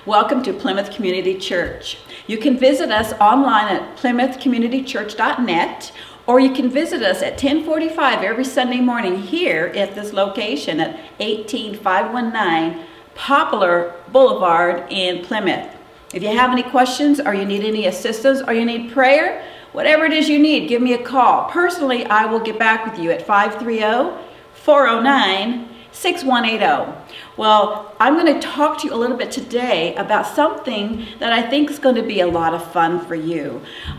Welcome to Plymouth Community Church. You can visit us online at plymouthcommunitychurch.net, or you can visit us at 1045 every Sunday morning here at this location at 18519 Poplar Boulevard in Plymouth. If you have any questions, or you need any assistance, or you need prayer, whatever it is you need, give me a call. Personally, I will get back with you at 530-409-6180. Well, I'm going to talk to you a little bit today about something that I think is going to be a lot of fun for you.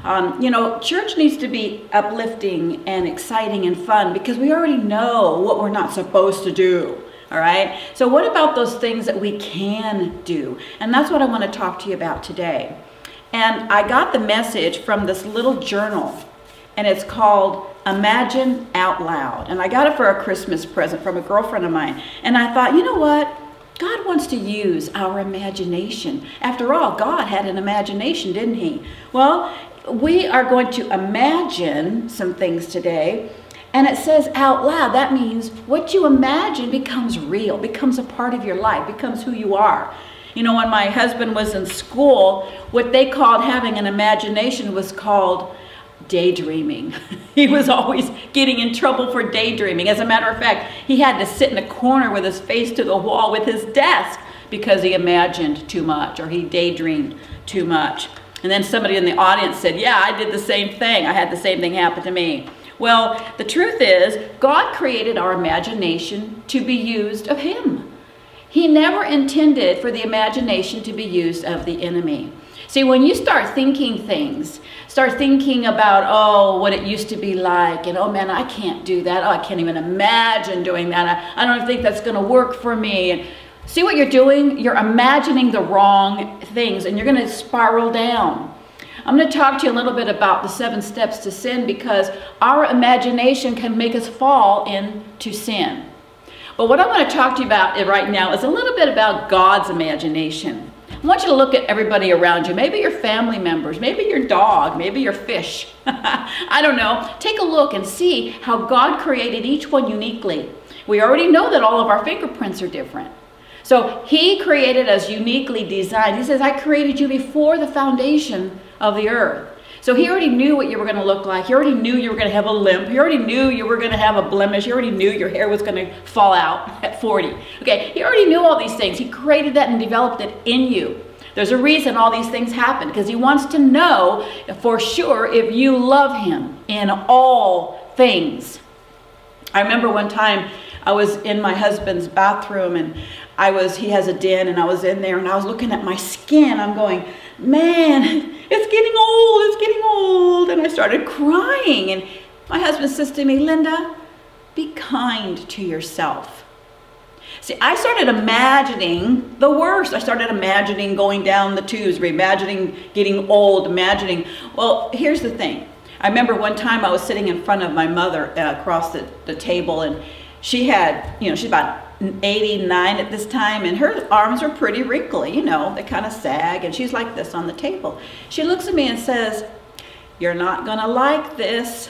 Church needs to be uplifting and exciting and fun because we already know what we're not supposed to do. All right. So what about those things that we can do? And that's what I want to talk to you about today. And I got the message from this little journal, and it's called Imagine Out Loud. And I got it for a Christmas present from a girlfriend of mine. And I thought, you know what? God wants to use our imagination. After all, God had an imagination, didn't he? Well, we are going to imagine some things today. And it says out loud. That means what you imagine becomes real, becomes a part of your life, becomes who you are. You know, when my husband was in school, what they called having an imagination was called daydreaming. He was always getting in trouble for daydreaming. As a matter of fact, he had to sit in a corner with his face to the wall with his desk because he imagined too much or he daydreamed too much. And then somebody in the audience said, yeah, I did the same thing. I had the same thing happen to me. Well, the truth is, God created our imagination to be used of Him. He never intended for the imagination to be used of the enemy. See, when you start thinking things, start thinking about, what it used to be like, and, oh man, I can't do that. Oh, I can't even imagine doing that. I don't think that's going to work for me. And see what you're doing? You're imagining the wrong things, and you're going to spiral down. I'm going to talk to you a little bit about the 7 steps to sin because our imagination can make us fall into sin. But what I want to talk to you about right now is a little bit about God's imagination. I want you to look at everybody around you, maybe your family members, maybe your dog, maybe your fish. I don't know. Take a look and see how God created each one uniquely. We already know that all of our fingerprints are different. So He created us uniquely designed. He says, I created you before the foundation of the earth. So He already knew what you were going to look like. He already knew you were going to have a limp. He already knew you were going to have a blemish. He already knew your hair was going to fall out at 40. Okay, He already knew all these things. He created that and developed it in you. There's a reason all these things happen because He wants to know for sure if you love Him in all things. I remember one time I was in my husband's bathroom and he has a den and I was in there and I was looking at my skin. I'm going, man, it's getting old. And I started crying. And my husband says to me, Linda, be kind to yourself. See, I started imagining the worst. I started imagining going down the tubes, imagining getting old, well, here's the thing. I remember one time I was sitting in front of my mother across the table and she had, she's about 89 at this time, and her arms are pretty wrinkly, they kind of sag, and she's like this on the table. She looks at me and says, you're not gonna like this.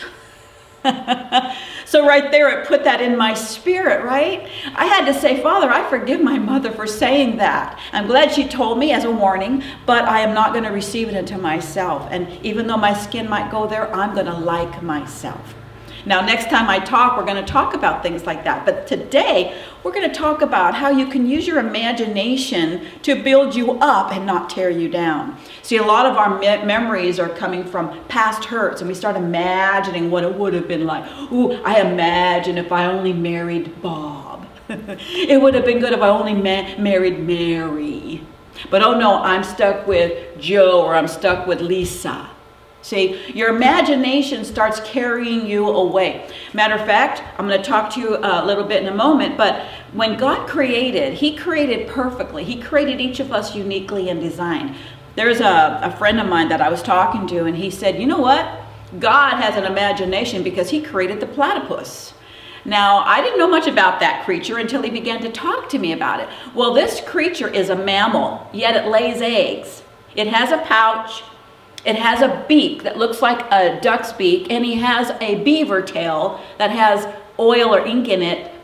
So right there, it put that in my spirit, right? I had to say, Father, I forgive my mother for saying that. I'm glad she told me as a warning, but I am not gonna receive it into myself. And even though my skin might go there, I'm gonna like myself. Now, next time I talk, we're going to talk about things like that. But today, we're going to talk about how you can use your imagination to build you up and not tear you down. See, a lot of our memories are coming from past hurts, and we start imagining what it would have been like. Ooh, I imagine if I only married Bob. It would have been good if I only married Mary. But oh no, I'm stuck with Joe or I'm stuck with Lisa. See, your imagination starts carrying you away. Matter of fact, I'm going to talk to you a little bit in a moment, but when God created, He created perfectly. He created each of us uniquely and designed. There's a friend of mine that I was talking to, and he said, you know what? God has an imagination because He created the platypus. Now, I didn't know much about that creature until he began to talk to me about it. Well, this creature is a mammal, yet it lays eggs. It has a pouch. It has a beak that looks like a duck's beak, and he has a beaver tail that has oil or ink in it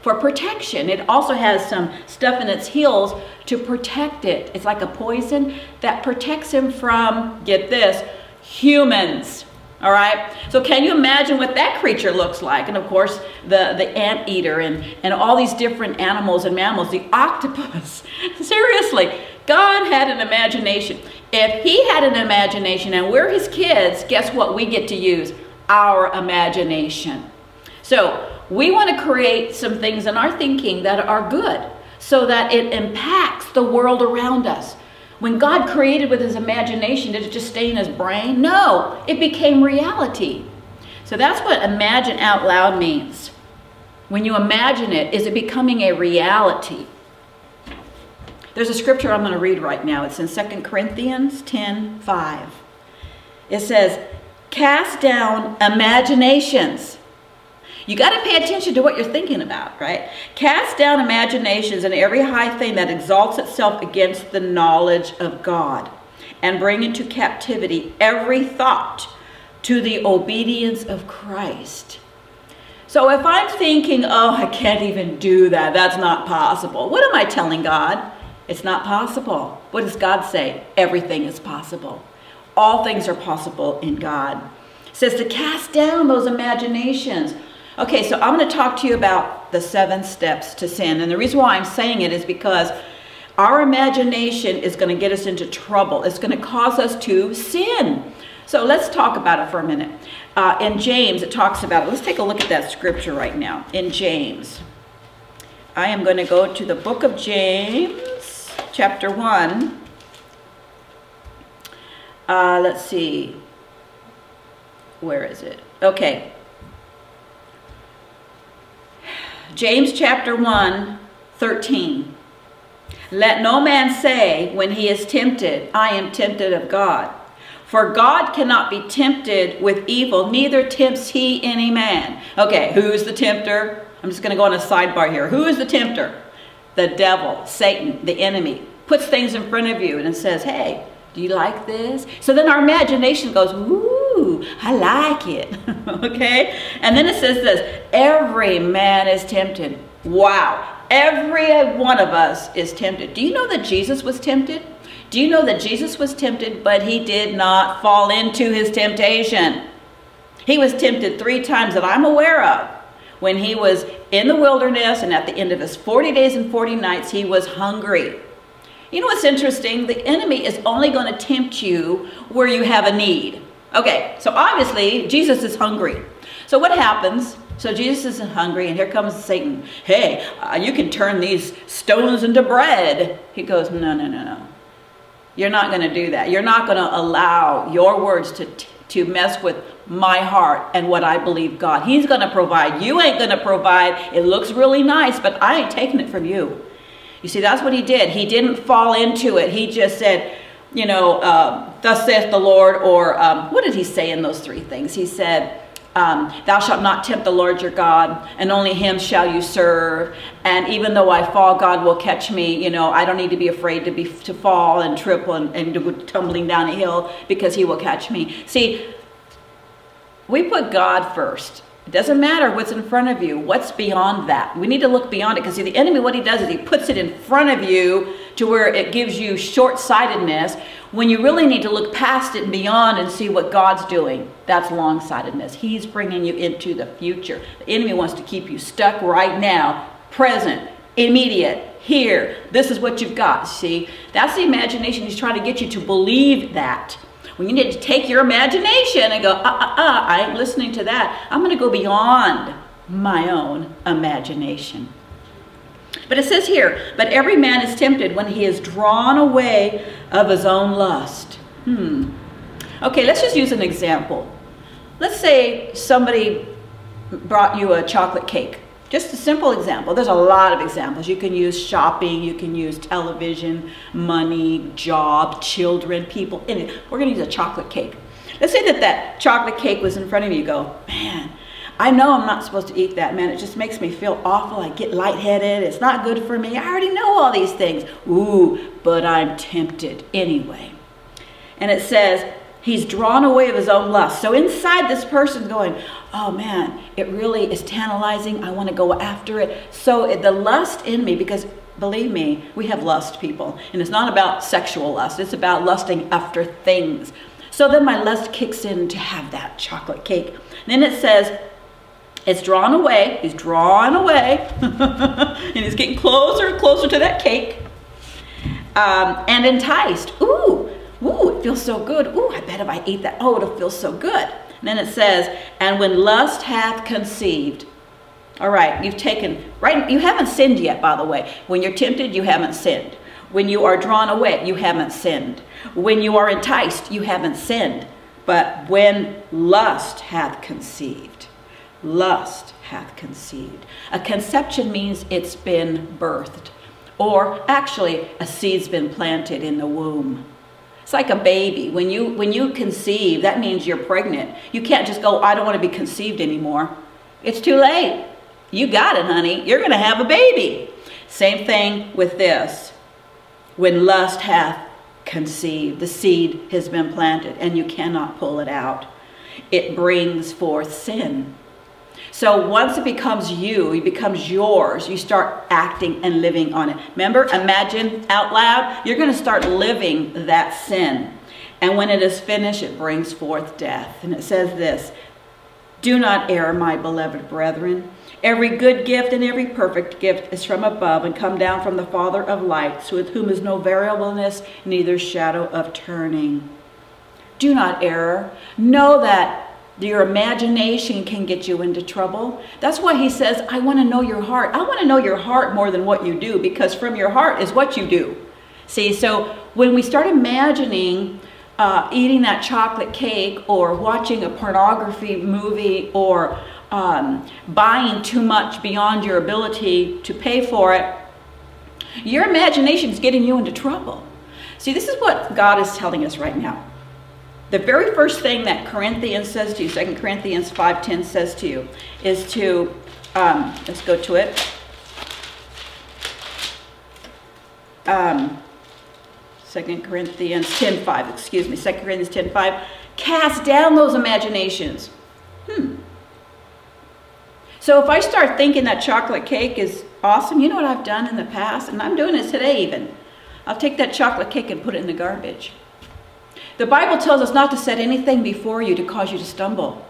for protection. It also has some stuff in its heels to protect it. It's like a poison that protects him from, get this, humans. All right, so can you imagine what that creature looks like? And of course, the anteater and all these different animals and mammals, the octopus. Seriously, God had an imagination. If he had an imagination and we're his kids, guess what we get to use? Our imagination. So we want to create some things in our thinking that are good so that it impacts the world around us. When God created with his imagination, did it just stay in his brain? No, it became reality. So that's what imagine out loud means. When you imagine it, is it becoming a reality? There's a scripture I'm going to read right now. It's in 2 Corinthians 10:5. It says, cast down imaginations. You got to pay attention to what you're thinking about, right? Cast down imaginations and every high thing that exalts itself against the knowledge of God, and bring into captivity every thought to the obedience of Christ. So if I'm thinking, oh, I can't even do that, that's not possible. What am I telling God? It's not possible. What does God say? Everything is possible. All things are possible in God. It says to cast down those imaginations. Okay, so I'm going to talk to you about the 7 steps to sin. And the reason why I'm saying it is because our imagination is going to get us into trouble. It's going to cause us to sin. So let's talk about it for a minute. In James, it talks about it. Let's take a look at that scripture right now. In James, I am going to go to the book of James, chapter 1. Let's see. Where is it? Okay. James chapter 1, 13. Let no man say when he is tempted, I am tempted of God. For God cannot be tempted with evil, neither tempts he any man. Okay, who's the tempter? I'm just going to go on a sidebar here. Who is the tempter? The devil, Satan, the enemy. Puts things in front of you and it says, hey, do you like this? So then our imagination goes, ooh, I like it. Okay? And then it says this, every man is tempted. Wow. Every one of us is tempted. Do you know that Jesus was tempted? Do you know that Jesus was tempted, but he did not fall into his temptation? He was tempted 3 times that I'm aware of. When he was in the wilderness and at the end of his 40 days and 40 nights, he was hungry. You know what's interesting? The enemy is only going to tempt you where you have a need. Okay, so obviously Jesus is hungry. So what happens? So Jesus is hungry and here comes Satan. Hey, you can turn these stones into bread. He goes, no. You're not going to do that. You're not going to allow your words to mess with my heart and what I believe God. He's going to provide. You ain't going to provide. It looks really nice, but I ain't taking it from you. You see, that's what he did. He didn't fall into it. He just said, thus saith the Lord, or what did he say in those 3 things? He said, thou shalt not tempt the Lord your God, and only him shall you serve. And even though I fall, God will catch me. I don't need to be afraid to fall and trip and to go tumbling down a hill, because he will catch me. See, we put God first. It doesn't matter what's in front of you. What's beyond that? We need to look beyond it, because see, the enemy, what he does is he puts it in front of you to where it gives you short-sightedness, when you really need to look past it and beyond and see what God's doing. That's long-sightedness. He's bringing you into the future. The enemy wants to keep you stuck right now, present, immediate, here. This is what you've got. See, that's the imagination. He's trying to get you to believe that. When you need to take your imagination and go, I ain't listening to that. I'm going to go beyond my own imagination. But it says here, but every man is tempted when he is drawn away of his own lust. Okay, let's just use an example. Let's say somebody brought you a chocolate cake. Just a simple example. There's a lot of examples. You can use shopping, you can use television, money, job, children, people. We're going to use a chocolate cake. Let's say that chocolate cake was in front of you. You go, man, I know I'm not supposed to eat that, man. It just makes me feel awful. I get lightheaded. It's not good for me. I already know all these things. Ooh, but I'm tempted anyway. And it says, He's drawn away of his own lust. So inside this person's going, oh man, it really is tantalizing. I want to go after it. So the lust in me, because believe me, we have lust, people. And it's not about sexual lust. It's about lusting after things. So then my lust kicks in to have that chocolate cake. And then it says, it's drawn away. He's drawn away. And he's getting closer and closer to that cake. And enticed. Ooh, it feels so good. Ooh, I bet if I ate that, it'll feel so good. And then it says, and when lust hath conceived. All right, you haven't sinned yet, by the way. When you're tempted, you haven't sinned. When you are drawn away, you haven't sinned. When you are enticed, you haven't sinned. But when lust hath conceived, lust hath conceived. A conception means it's been birthed. Or actually, a seed's been planted in the womb. It's like a baby. When you conceive, that means you're pregnant. You can't just go, I don't want to be conceived anymore. It's too late. You got it, honey. You're going to have a baby. Same thing with this. When lust hath conceived, the seed has been planted and you cannot pull it out. It brings forth sin. So once it becomes you, it becomes yours, you start acting and living on it. Remember, imagine out loud, you're going to start living that sin. And when it is finished, it brings forth death. And it says this, do not err, my beloved brethren. Every good gift and every perfect gift is from above and come down from the Father of lights, with whom is no variableness, neither shadow of turning. Do not err. Know that your imagination can get you into trouble. That's why he says, I want to know your heart. I want to know your heart more than what you do, because from your heart is what you do. See, so when we start imagining eating that chocolate cake or watching a pornography movie or buying too much beyond your ability to pay for it, your imagination is getting you into trouble. See, this is what God is telling us right now. The very first thing that Corinthians says to you, 2 Corinthians 5:10 says to you, is to, let's go to it. 2 Corinthians 10:5, 2 Corinthians 10:5, cast down those imaginations. So if I start thinking that chocolate cake is awesome, you know what I've done in the past, and I'm doing it today even. I'll take that chocolate cake and put it in the garbage. The Bible tells us not to set anything before you to cause you to stumble.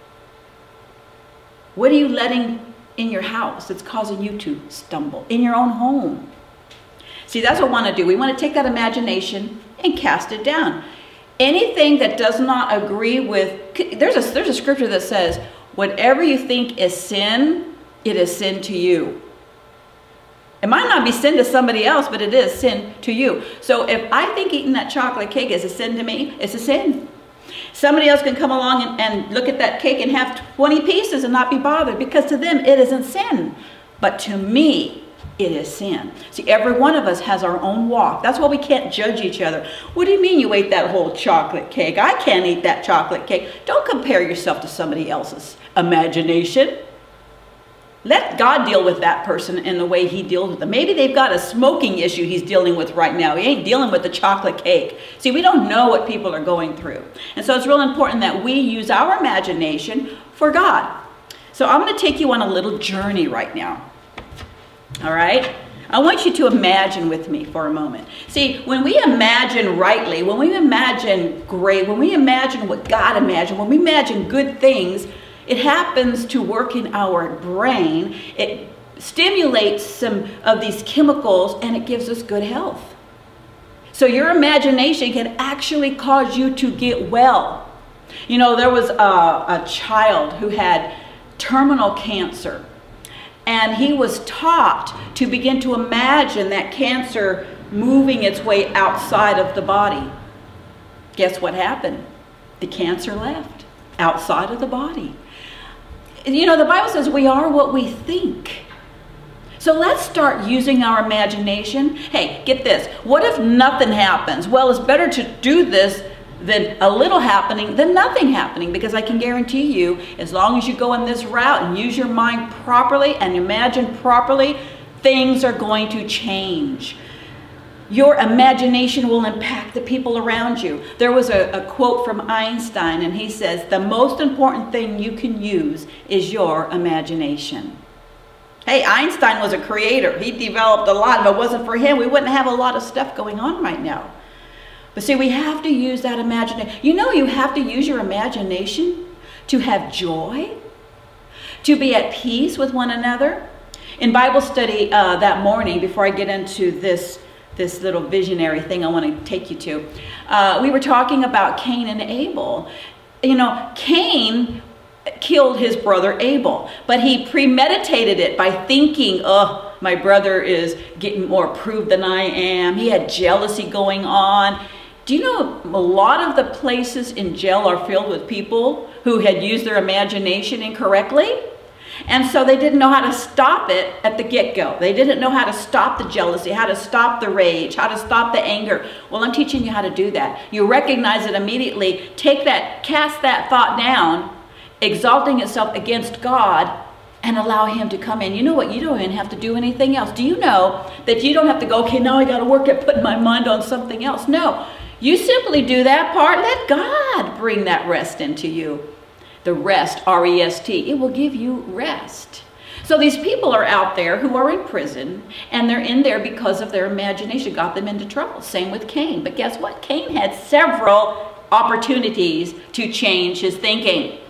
What are you letting in your house that's causing you to stumble? In your own home. See, that's what we want to do. We want to take that imagination and cast it down. Anything that does not agree with, there's a scripture that says, whatever you think is sin, it is sin to you. It might not be sin to somebody else, but it is sin to you. So if I think eating that chocolate cake is a sin to me, it's a sin. Somebody else can come along and look at that cake and have 20 pieces and not be bothered, because to them it isn't sin. But to me, it is sin. See, every one of us has our own walk. That's why we can't judge each other. What do you mean you ate that whole chocolate cake? I can't eat that chocolate cake. Don't compare yourself to somebody else's imagination. Let God deal with that person in the way he deals with them. Maybe they've got a smoking issue he's dealing with right now. He ain't dealing with the chocolate cake. See, we don't know what people are going through. And so it's real important that we use our imagination for God. So I'm going to take you on a little journey right now. All right? I want you to imagine with me for a moment. See, when we imagine rightly, when we imagine great, when we imagine what God imagined, when we imagine good things, it happens to work in our brain. It stimulates some of these chemicals and it gives us good health. So your imagination can actually cause you to get well. You know, there was a child who had terminal cancer, and he was taught to begin to imagine that cancer moving its way outside of the body. Guess what happened? The cancer left outside of the body. You know, the Bible says we are what we think. So let's start using our imagination. Hey, get this. What if nothing happens? Well, it's better to do this than a little happening than nothing happening, because I can guarantee you, as long as you go in this route and use your mind properly and imagine properly, things are going to change. Your imagination will impact the people around you. There was a quote from Einstein, and he says, the most important thing you can use is your imagination. Hey, Einstein was a creator. He developed a lot. If it wasn't for him, we wouldn't have a lot of stuff going on right now. But see, we have to use that imagination. You know, you have to use your imagination to have joy, to be at peace with one another. In Bible study that morning, before I get into this little visionary thing I want to take you to, we were talking about Cain and Abel. You know, Cain killed his brother Abel, but he premeditated it by thinking, oh, my brother is getting more approved than I am. He had jealousy going on. Do you know a lot of the places in jail are filled with people who had used their imagination incorrectly? And so they didn't know how to stop it at the get-go. They didn't know how to stop the jealousy, how to stop the rage, how to stop the anger. Well, I'm teaching you how to do that. You recognize it immediately, take that, cast that thought down, exalting itself against God, and allow him to come in. You know what? You don't even have to do anything else. Do you know that you don't have to go, okay, now I got to work at putting my mind on something else? No. You simply do that part. Let God bring that rest into you. The rest, R-E-S-T, it will give you rest. So these people are out there who are in prison, and they're in there because of their imagination got them into trouble. Same with Cain. But guess what? Cain had several opportunities to change his thinking.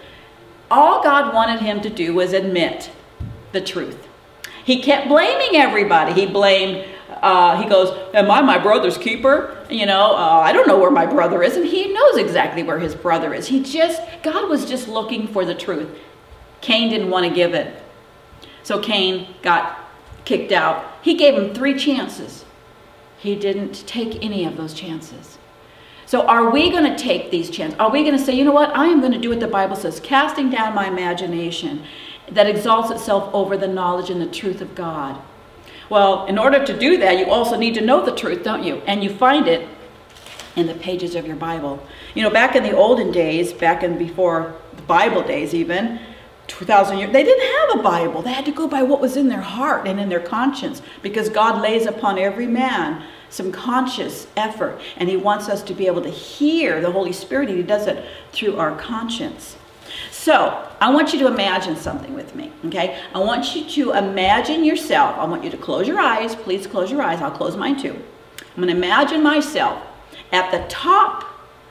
All God wanted him to do was admit the truth. He kept blaming everybody. He blamed, he goes, am I my brother's keeper? You know, I don't know where my brother is. And he knows exactly where his brother is. God was just looking for the truth. Cain didn't want to give it. So Cain got kicked out. He gave him 3 chances. He didn't take any of those chances. So are we going to take these chances? Are we going to say, you know what? I am going to do what the Bible says, casting down my imagination that exalts itself over the knowledge and the truth of God. Well, in order to do that, you also need to know the truth, don't you? And you find it in the pages of your Bible. You know, back in the olden days, back in before the Bible days even, 2,000 years, they didn't have a Bible. They had to go by what was in their heart and in their conscience, because God lays upon every man some conscious effort, and he wants us to be able to hear the Holy Spirit, and he does it through our conscience. So I want you to imagine something with me, okay? I want you to imagine yourself. I want you to close your eyes. Please close your eyes. I'll close mine too. I'm going to imagine myself at the top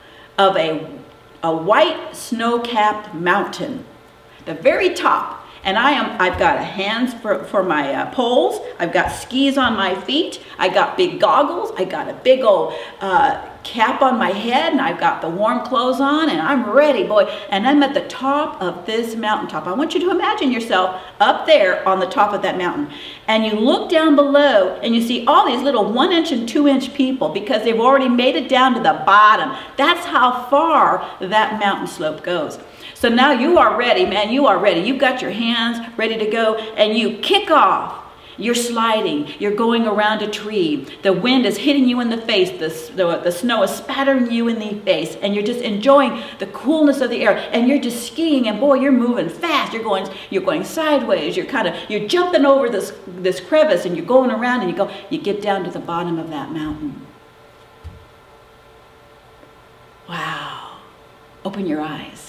of a white snow-capped mountain, the very top. And I've got hands for my poles. I've got skis on my feet. I got big goggles. I got a big old cap on my head, and I've got the warm clothes on, and I'm ready, boy. And I'm at the top of this mountaintop. I want you to imagine yourself up there on the top of that mountain. And you look down below, and you see all these little 1-inch and 2-inch people, because they've already made it down to the bottom. That's how far that mountain slope goes. So now you are ready, man, you are ready. You've got your hands ready to go, and you kick off. You're sliding, you're going around a tree. The wind is hitting you in the face, the snow is spattering you in the face, and you're just enjoying the coolness of the air, and you're just skiing, and boy, you're moving fast. You're going sideways, you're jumping over this crevice, and you're going around, and you get down to the bottom of that mountain. Wow. Open your eyes.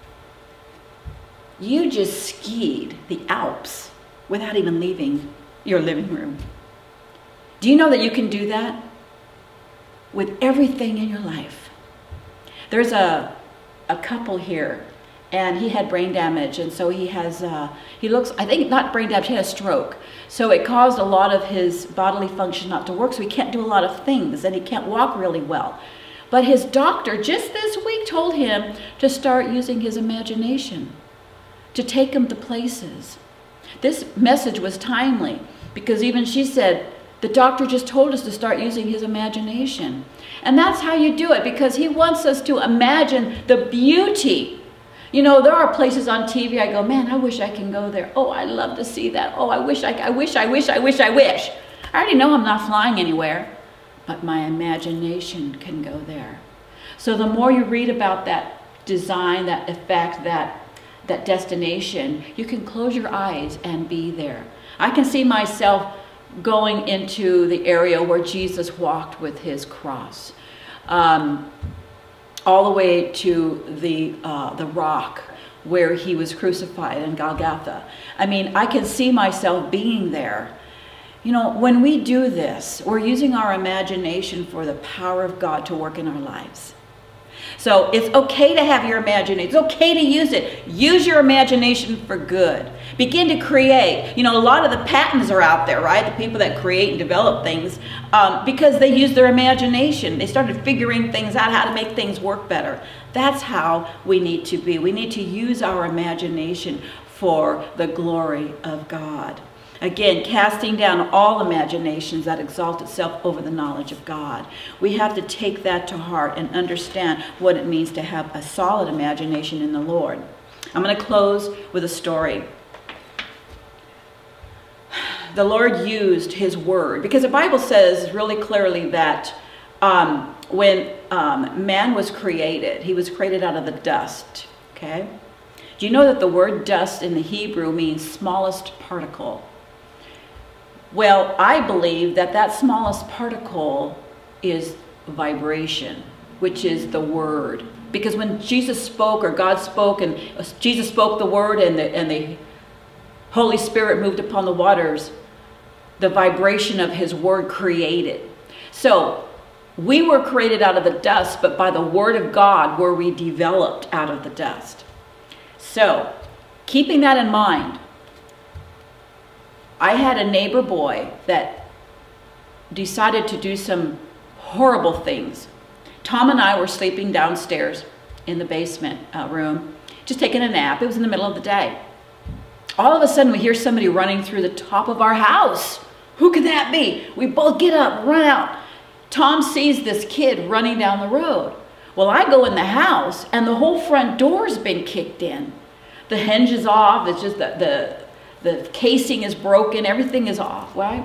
You just skied the Alps without even leaving your living room. Do you know that you can do that with everything in your life? There's a couple here, and he had brain damage, and so he looks, I think not brain damage, he had a stroke. So it caused a lot of his bodily function not to work, so he can't do a lot of things, and he can't walk really well. But his doctor just this week told him to start using his imagination, to take him to places. This message was timely, because even she said, the doctor just told us to start using his imagination. And that's how you do it, because he wants us to imagine the beauty. You know, there are places on TV I go, man, I wish I can go there. Oh, I'd love to see that. Oh, I wish. I already know I'm not flying anywhere, but my imagination can go there. So the more you read about that design, that effect, that destination, you can close your eyes and be there. I can see myself going into the area where Jesus walked with his cross, all the way to the rock where he was crucified in Golgotha. I mean, I can see myself being there. You know, when we do this, we're using our imagination for the power of God to work in our lives. So it's okay to have your imagination. It's okay to use it. Use your imagination for good. Begin to create. You know, a lot of the patents are out there, right? The people that create and develop things, because they use their imagination. They started figuring things out, how to make things work better. That's how we need to be. We need to use our imagination for the glory of God. Again, casting down all imaginations that exalt itself over the knowledge of God. We have to take that to heart and understand what it means to have a solid imagination in the Lord. I'm going to close with a story. The Lord used his word, because the Bible says really clearly that when man was created, he was created out of the dust. Okay? Do you know that the word dust in the Hebrew means smallest particle? Well, I believe that that smallest particle is vibration, which is the word. Because when Jesus spoke, or God spoke, and Jesus spoke the word, and the Holy Spirit moved upon the waters, the vibration of his word created. So we were created out of the dust, but by the word of God were we developed out of the dust. So, keeping that in mind, I had a neighbor boy that decided to do some horrible things. Tom and I were sleeping downstairs in the basement room, just taking a nap. It was in the middle of the day. All of a sudden, we hear somebody running through the top of our house. Who could that be? We both get up, run out. Tom sees this kid running down the road. Well, I go in the house, and the whole front door's been kicked in. The hinge is off. It's just the casing is broken. Everything is off, right?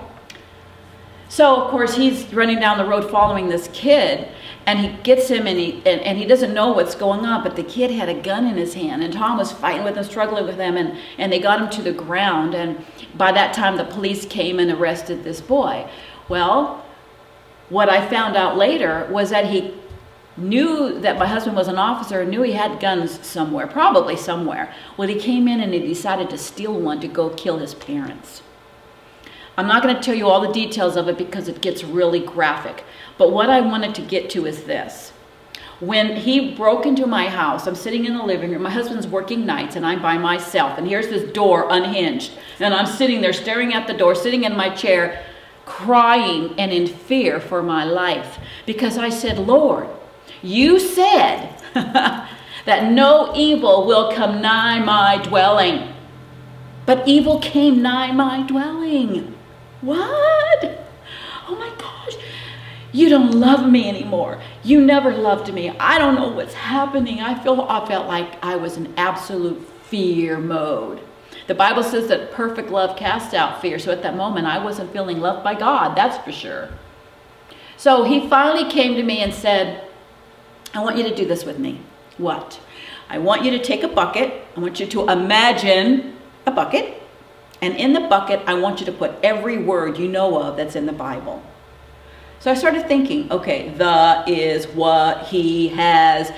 So, of course, he's running down the road following this kid, and he gets him, and he doesn't know what's going on, but the kid had a gun in his hand, and Tom was fighting with him, struggling with him, and they got him to the ground, and by that time, the police came and arrested this boy. Well, what I found out later was that he knew that my husband was an officer, knew he had guns somewhere, probably somewhere. Well, he came in and he decided to steal one to go kill his parents. I'm not going to tell you all the details of it because it gets really graphic. But what I wanted to get to is this. When he broke into my house, I'm sitting in the living room. My husband's working nights and I'm by myself. And here's this door unhinged. And I'm sitting there staring at the door, sitting in my chair, crying and in fear for my life. Because I said, Lord, you said that no evil will come nigh my dwelling. But evil came nigh my dwelling. What? Oh my gosh. You don't love me anymore. You never loved me. I don't know what's happening. I felt like I was in absolute fear mode. The Bible says that perfect love casts out fear. So at that moment, I wasn't feeling loved by God. That's for sure. So he finally came to me and said, I want you to do this with me. What? I want you to take a bucket. I want you to imagine a bucket. And in the bucket, I want you to put every word you know of that's in the Bible. So I started thinking, okay, the is what, he has,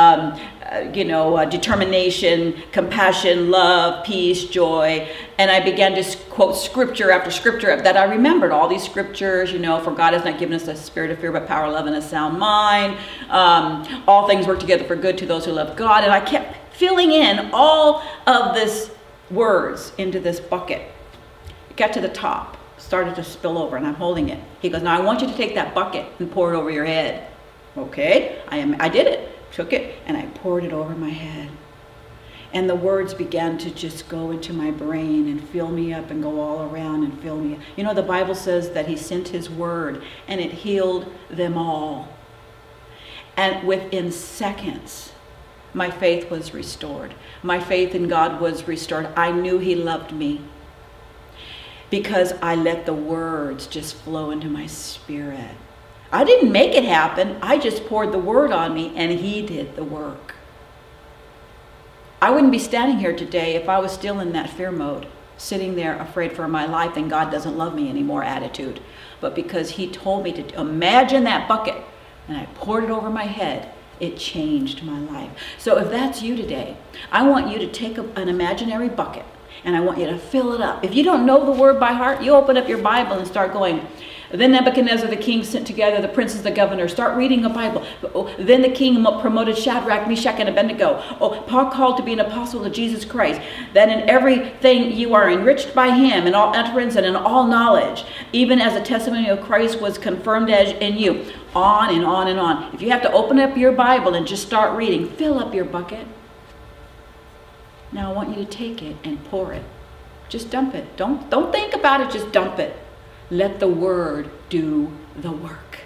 determination, compassion, love, peace, joy. And I began to quote scripture after scripture that I remembered. All these scriptures, for God has not given us a spirit of fear, but power, love, and a sound mind. All things work together for good to those who love God. And I kept filling in all of this words into this bucket. It got to the top, started to spill over, and I'm holding it. He goes, now I want you to take that bucket and pour it over your head. Okay, I did it. Took it and I poured it over my head. And the words began to just go into my brain and fill me up and go all around and fill me up. The Bible says that he sent his word and it healed them all. And within seconds, my faith was restored. My faith in God was restored. I knew he loved me because I let the words just flow into my spirit. I didn't make it happen. I just poured the word on me and he did the work. I wouldn't be standing here today if I was still in that fear mode. sitting there afraid for my life and God doesn't love me anymore attitude, but because he told me to imagine that bucket and I poured it over my head, it changed my life. So if that's you today, I want you to take an imaginary bucket and I want you to fill it up. If you don't know the word by heart, you open up your Bible and start going, then Nebuchadnezzar the king sent together the princes, the governors. Start reading the Bible. Then the king promoted Shadrach, Meshach, and Abednego. Paul called to be an apostle of Jesus Christ. That in everything you are enriched by him, in all utterance and in all knowledge, even as the testimony of Christ was confirmed as in you. On and on and on. If you have to open up your Bible and just start reading, fill up your bucket. Now I want you to take it and pour it. Just dump it. Don't think about it, just dump it. Let the word do the work.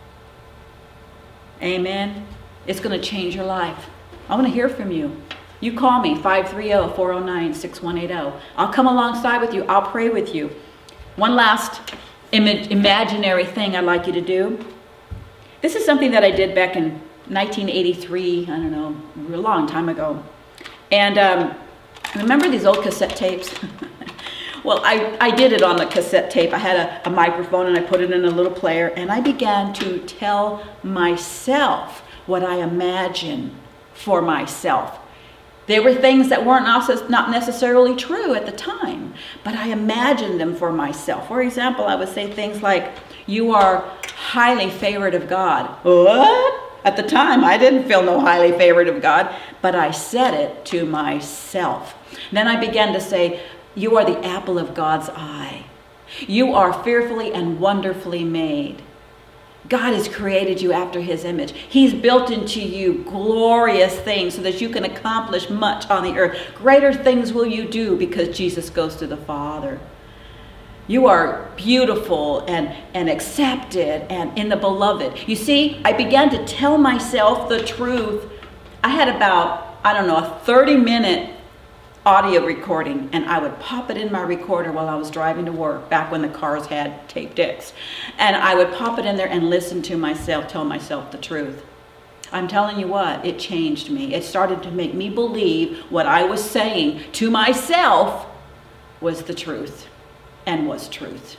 Amen. It's going to change your life. I want to hear from you. You call me, 530-409-6180. I'll come alongside with you. I'll pray with you. One last imaginary thing I'd like you to do. This is something that I did back in 1983, I don't know, a long time ago. And remember these old cassette tapes? Well, I did it on the cassette tape. I had a microphone and I put it in a little player and I began to tell myself what I imagined for myself. There were things that weren't not necessarily true at the time, but I imagined them for myself. For example, I would say things like, you are highly favored of God. What? At the time, I didn't feel no highly favored of God, but I said it to myself. Then I began to say, you are the apple of God's eye. You are fearfully and wonderfully made. God has created you after his image. He's built into you glorious things so that you can accomplish much on the earth. Greater things will you do because Jesus goes to the Father. You are beautiful and accepted and in the beloved. You see, I began to tell myself the truth. I had about, a 30-minute audio recording, and I would pop it in my recorder while I was driving to work, back when the cars had tape decks. And I would pop it in there and listen to myself, tell myself the truth. I'm telling you what, it changed me. It started to make me believe what I was saying to myself was the truth and was truth.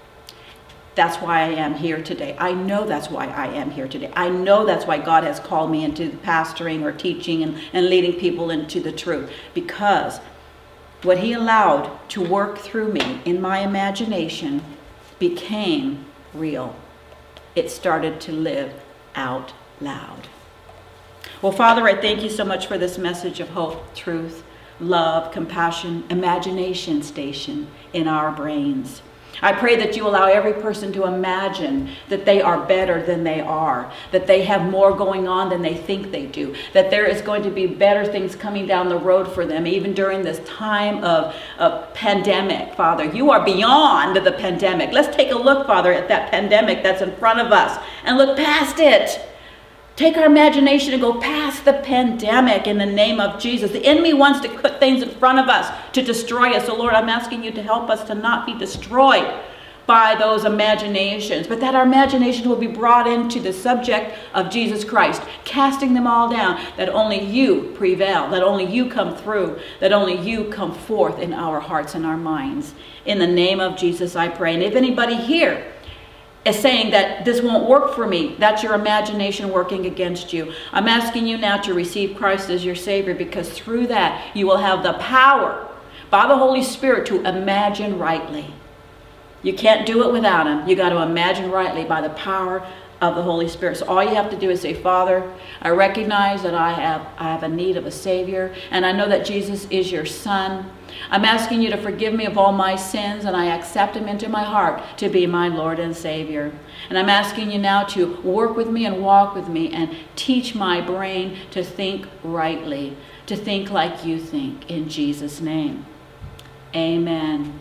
That's why I am here today. I know that's why I am here today. I know that's why God has called me into pastoring or teaching and leading people into the truth. Because what he allowed to work through me in my imagination became real. It started to live out loud. Well, Father, I thank you so much for this message of hope, truth, love, compassion, imagination station in our brains. I pray that you allow every person to imagine that they are better than they are, that they have more going on than they think they do, that there is going to be better things coming down the road for them, even during this time of pandemic, Father. You are beyond the pandemic. Let's take a look, Father, at that pandemic that's in front of us and look past it. Take our imagination and go past the pandemic in the name of Jesus. The enemy wants to put things in front of us to destroy us. So Lord, I'm asking you to help us to not be destroyed by those imaginations, but that our imagination will be brought into the subject of Jesus Christ, casting them all down, that only you prevail, that only you come through, that only you come forth in our hearts and our minds. In the name of Jesus, I pray. And if anybody here is saying that this won't work for me, that's your imagination working against you, I'm asking you now to receive Christ as your Savior, because through that you will have the power by the Holy Spirit to imagine rightly. You can't do it without him. You got to imagine rightly by the power of the Holy Spirit. So all you have to do is say, Father, I recognize that I have a need of a Savior, and I know that Jesus is your Son. I'm asking you to forgive me of all my sins, and I accept him into my heart to be my Lord and Savior. And I'm asking you now to work with me and walk with me and teach my brain to think rightly, to think like you think, in Jesus' name. Amen.